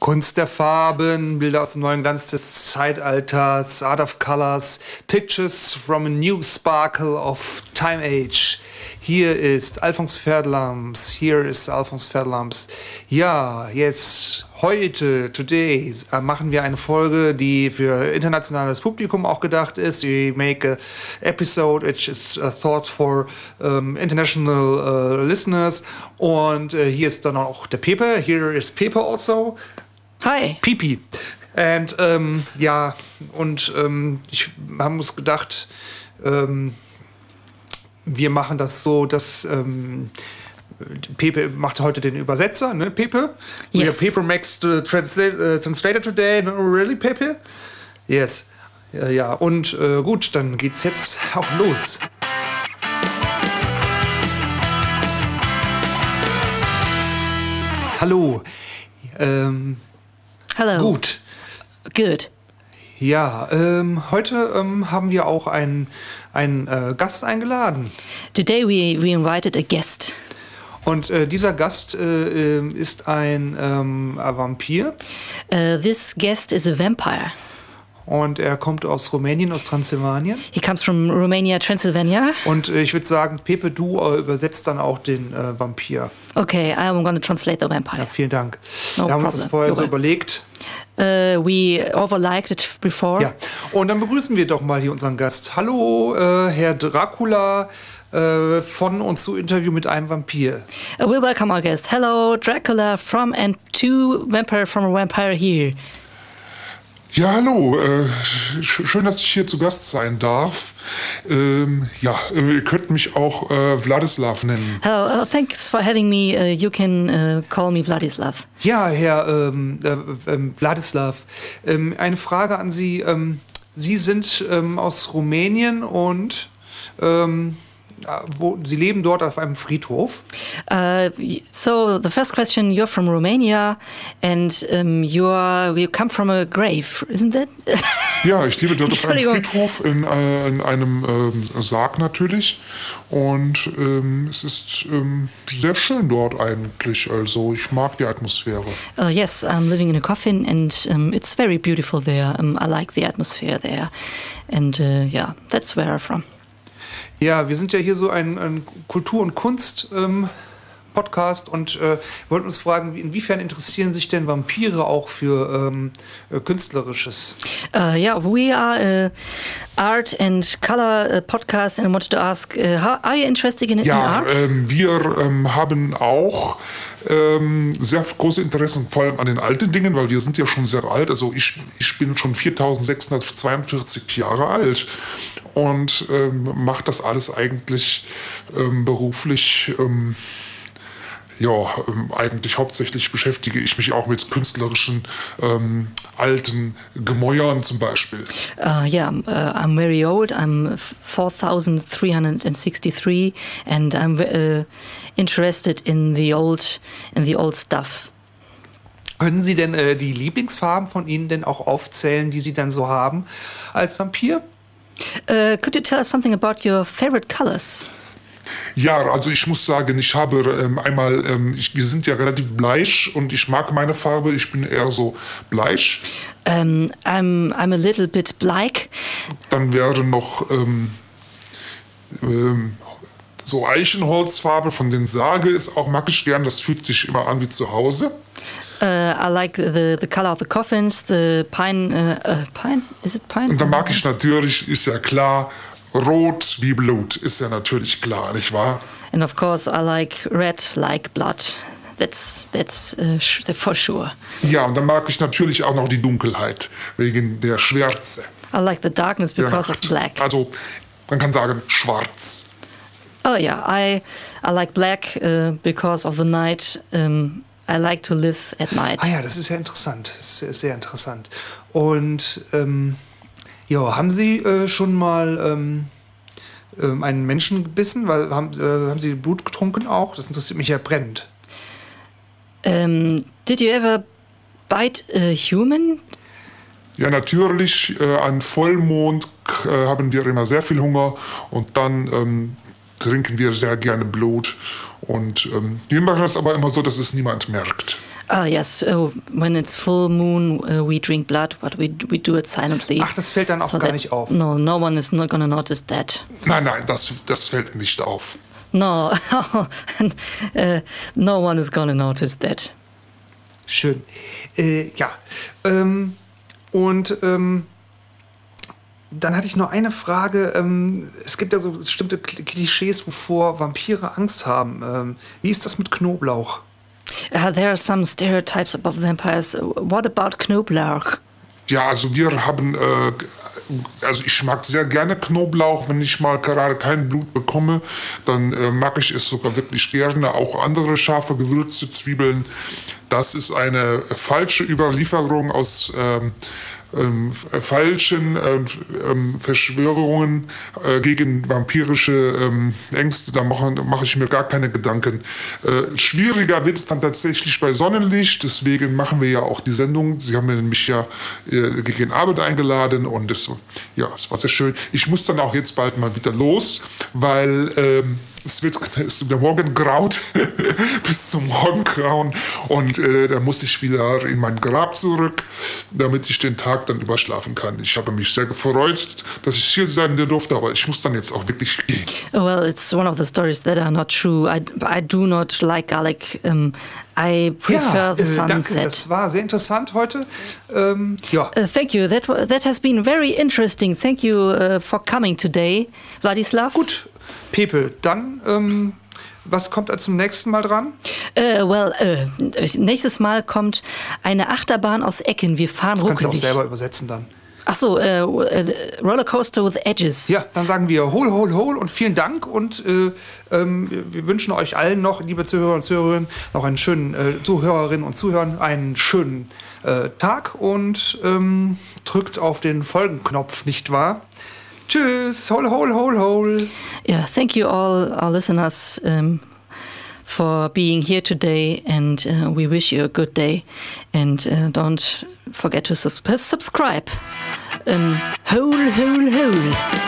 Kunst der Farben, Bilder aus dem neuen Glanz des Zeitalters, Art of Colors, Pictures from a new sparkle of time age. Hier ist Alfons Ferdelams, Ja, jetzt, heute, today, machen wir eine Folge, die für internationales Publikum auch gedacht ist. We make a episode which is thought for international listeners. Und hier ist dann auch der Pepe. Here is Pepe also. Hi. Pipi. Und ich haben uns gedacht, wir machen das so, dass Pepe macht heute den Übersetzer, ne, Pepe? Yes. Pepe makes the translator today, no, really, Pepe? Yes. Ja, und gut, dann geht's jetzt auch los. Hallo. Hello. Gut. Good. Ja, heute haben wir auch einen Gast eingeladen. Today we invited a guest. Und dieser Gast ist ein Vampir. This guest is a vampire. Und er kommt aus Rumänien, aus Transsilvanien. He comes from Romania, Transylvania. Und ich würde sagen, Pepe, du übersetzt dann auch den Vampir. Okay, I'm going to translate the vampire. Ja, vielen Dank. No wir haben uns problem. das vorher so überlegt. We overliked it before. Ja, und dann begrüßen wir doch mal hier unseren Gast. Hallo, Herr Dracula von und zu Interview mit einem Vampir. We'll welcome our guest. Hello, Dracula from and to Vampire from a Vampire here. Ja, hallo. Schön, dass ich hier zu Gast sein darf. Ihr könnt mich auch Vladislav nennen. Hello, thanks for having me. You can call me Vladislav. Ja, Herr Vladislav, eine Frage an Sie. Sie sind aus Rumänien und Sie leben dort auf einem Friedhof. So the first question, you're from Romania and you come from a grave, isn't that? Ja, ich lebe dort auf einem Friedhof in einem Sarg natürlich und es ist sehr schön dort eigentlich, also ich mag die Atmosphäre. Yes, I'm living in a coffin and it's very beautiful there. I like the atmosphere there and that's where I'm from. Ja, wir sind ja hier so ein Kultur- und Kunst-Podcast und wollten uns fragen, inwiefern interessieren sich denn Vampire auch für Künstlerisches? We are a art and color podcast and I wanted to ask, are you interested in art? Wir haben auch sehr große Interessen, vor allem an den alten Dingen, weil wir sind ja schon sehr alt. Also ich bin schon 4642 Jahre alt und mache das alles eigentlich beruflich. Eigentlich hauptsächlich beschäftige ich mich auch mit künstlerischen alten Gemäuern zum Beispiel. I'm very old. I'm 4363 and I'm interested in the old stuff. Können Sie denn die Lieblingsfarben von Ihnen denn auch aufzählen, die Sie dann so haben als Vampir? Could you tell us something about your favorite colors? Ja, also ich muss sagen, ich habe wir sind ja relativ bleich und ich mag meine Farbe, ich bin eher so bleich. I'm a little bit black. Dann wäre noch so Eichenholzfarbe von den Sage mag ich gern, das fühlt sich immer an wie zu Hause. I like the color of the coffins, the pine, is it pine? Und dann mag ich natürlich, ist ja klar, Rot wie Blut, ist ja natürlich klar, nicht wahr? And of course I like red like blood. That's for sure. Ja, und dann mag ich natürlich auch noch die Dunkelheit, wegen der Schwärze. I like the darkness because of black. Also, man kann sagen, schwarz. Oh yeah, I like black because of the night. I like to live at night. Ah ja, das ist ja interessant. Das ist sehr interessant. Und haben Sie schon mal einen Menschen gebissen? Haben Sie Blut getrunken auch? Das interessiert mich ja brennend. Did you ever bite a human? Ja, natürlich. An Vollmond haben wir immer sehr viel Hunger und dann trinken wir sehr gerne Blut. Und wir machen das aber immer so, dass es niemand merkt. Yes. When it's full moon, we drink blood, but we do it silently. Ach, das fällt dann auch gar nicht auf. No one is not gonna notice that. Nein, das fällt nicht auf. No, no one is gonna notice that. Schön. Ja. Dann hatte ich noch eine Frage. Es gibt ja so bestimmte Klischees, wovor Vampire Angst haben. Wie ist das mit Knoblauch? There are some stereotypes about vampires. What about Knoblauch? Ja, also wir haben, also ich mag sehr gerne Knoblauch. Wenn ich mal gerade kein Blut bekomme, dann mag ich es sogar wirklich gerne. Auch andere scharfe gewürzte Zwiebeln. Das ist eine falsche Überlieferung aus falschen Verschwörungen gegen vampirische Ängste. Da mache ich mir gar keine Gedanken. Schwieriger wird es dann tatsächlich bei Sonnenlicht. Deswegen machen wir ja auch die Sendung. Sie haben mich ja gegen Abend eingeladen und es war sehr schön. Ich muss dann auch jetzt bald mal wieder los, weil der Morgen graut bis zum Morgengrauen und da muss ich wieder in mein Grab zurück, damit ich den Tag dann überschlafen kann. Ich habe mich sehr gefreut, dass ich hier sein durfte, aber ich muss dann jetzt auch wirklich gehen. Well, it's one of the stories that are not true. I do not like garlic. I prefer the sunset. Danke, das war sehr interessant heute. Thank you. That has been very interesting. Thank you for coming today, Vladislav. Gut, Pepe, dann, was kommt da zum nächsten Mal dran? Nächstes Mal kommt eine Achterbahn aus Ecken. Wir fahren ruckelig. Das kannst du auch selber übersetzen dann. Ach so, Rollercoaster with Edges. Ja, dann sagen wir hol und vielen Dank und wir wünschen euch allen noch, liebe Zuhörer und Zuhörerinnen, noch einen schönen Zuhörerinnen und Zuhörern, einen schönen Tag und drückt auf den Folgenknopf, nicht wahr? Tschüss, hol. Yeah, thank you all our listeners for being here today, and we wish you a good day. And don't forget to subscribe. Hole.